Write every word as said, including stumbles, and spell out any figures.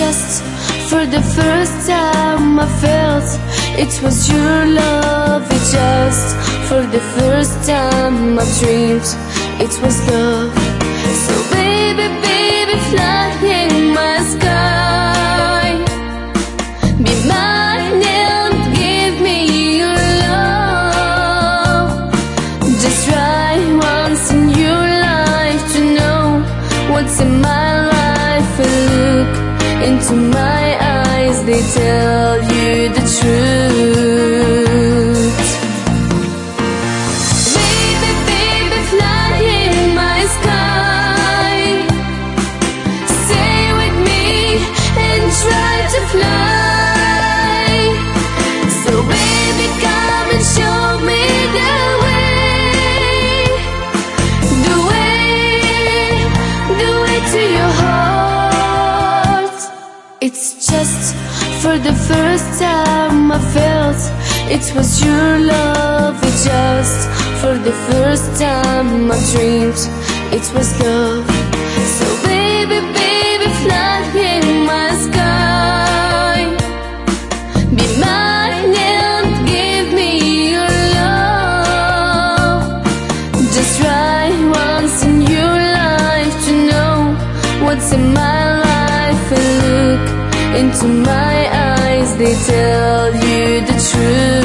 just for the first time I felt it was your love. It just for the first time I dreamed it was love. So baby, baby, fly in my sky, be mine and give me your love. Just try once in your life to know what's in my life, and look into my eyes, they tell you the truth. Baby, baby, fly in my sky, stay with me and try to fly. So baby, come and show me the way, the way, the way to your heart. It's just for the first time I felt it was your love. It just for the first time I dreamed it was love. So baby, baby, fly in my sky, be mine and give me your love. Just try once in your life to know what's in my life, and look into my eyes, they tell you the truth.